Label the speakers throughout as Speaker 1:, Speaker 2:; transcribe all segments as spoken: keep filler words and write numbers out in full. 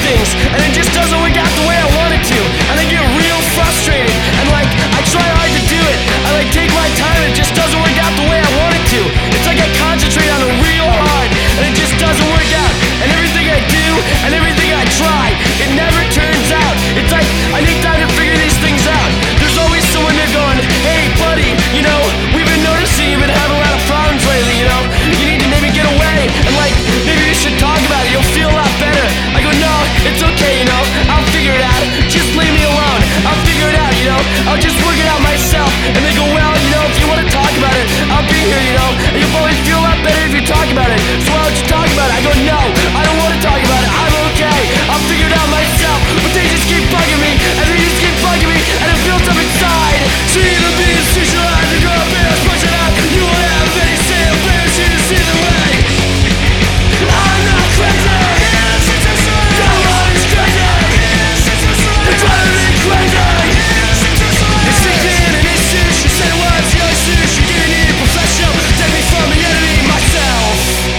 Speaker 1: things, and it just doesn't work out the way I want it to. And I get real frustrated, and like, I try hard to do it. I like take my time, and it just doesn't work out the way I want it to. It's like I concentrate on it real hard, and it just doesn't work out. And everything I do, and everything I try, it never turns out. It's like, I need time to figure these things out. There's always someone there going, hey buddy, you know, we've been noticing you've been having a lot of problems lately, you know. You need to maybe get away, and like, maybe you should talk about it, you'll feel a lot better. I go, no, it's okay, you know, I'll figure it out. Just leave me alone, I'll figure it out, you know. I'll just work it out myself. And they go, well, you know, if you want to talk about it, I'll be here, you know. And you'll probably feel a lot better if you talk about it. So why don't you talk about it? I go, no, I don't want to talk about it, I'm okay, I'll figure it out myself. But they just keep bugging me, and they just keep bugging me, and it builds up inside. So you're gonna be institutionalized, you're gonna be push it out. You won't have any say, I'll bear you to see the way. I'm not crazy, no one is crazy. They're driving me crazy. It's thinking an issue, she said it was your issue. She giving me a professional, take me from the enemy, myself.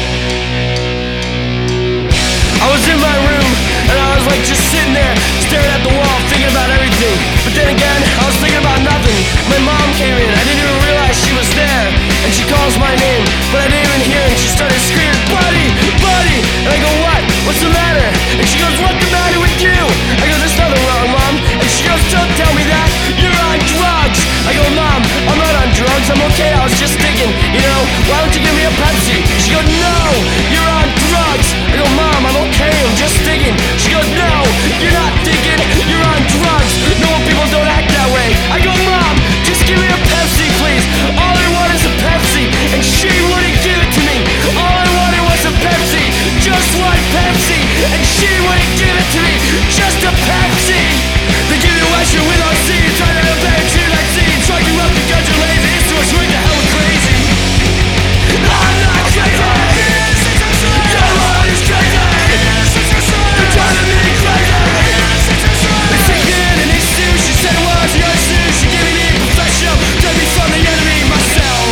Speaker 1: I was in my room, and I was like just sitting there, staring at the wall, thinking about everything. But then again, I was thinking about nothing. My mom came in, I didn't even realize she was there. And she calls my name, but I didn't even hear her. And she started screaming, buddy, buddy. And I go, what? What's the matter? And she goes, what's the matter with you? I go, there's nothing wrong, Mom. And she goes, don't tell me that, you're on drugs. I go, Mom, I'm not on drugs, I'm okay. I was just thinking, you know, why don't you give me a Pepsi? She goes, no, you're on drugs. I go, Mom, I'm okay, I'm just thinking. She goes, no, you're not thinking, you're on drugs. Normal people don't act that way. I go, Mom, just give me a Pepsi, please. All I want is a Pepsi, and she wouldn't give it to me. All I wanted was a Pepsi, just one Pepsi, and she wouldn't give it to me. Just a Pepsi. They give you a lecture with our C, try to obey to that scene. Truck you up because you're lazy, it's too much work to hell with crazy. I'm not crazy. Your heart is crazy. They're driving me crazy. It's thinking an issue, she said it was your issue. She gave me a professional, took me from the enemy, myself.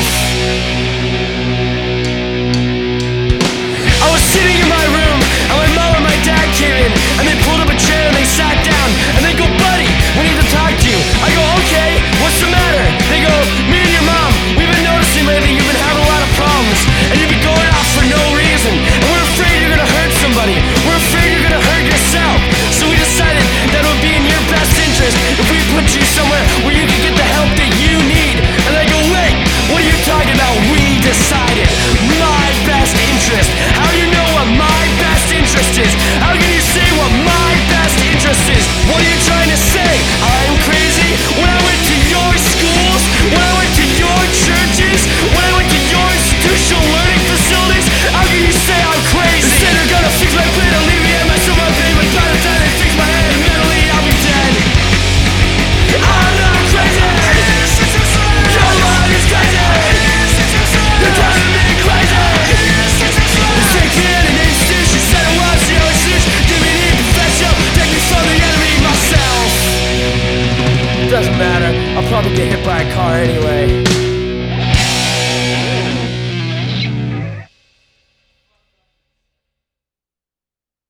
Speaker 1: I was sitting in my room, and my mom and my dad came in, and they pulled up a chair and they sat down, and they go, buddy, we need to talk to you. I go, okay, what's the matter? They go, me and your mom, we've been noticing lately you've been having a lot of problems, and you've been going off for no reason, and we're afraid you're gonna hurt somebody. We're afraid you're gonna hurt yourself. So we decided that it would be in your best interest if we put you somewhere where you can get the help that you need. And I go, wait, what are you talking about? We decided. My best interest. How do you know what my best interest is? How can you say what my best interest is? What are you trying to say? I'm crazy? When I went to your schools, when I went to your churches, when I went to your institutional learning facilities, how can you say I'm crazy? They say they're gonna fix my brain and leave me and mess up my brain, but by the time they fix my head, mentally I'll be dead. I'm not crazy. Your mind is crazy. You're driving me crazy. It's taking an instant, she said it was your issue. Give me the professional, take me from the enemy, myself. Doesn't matter, I'll probably get hit by a car anyway.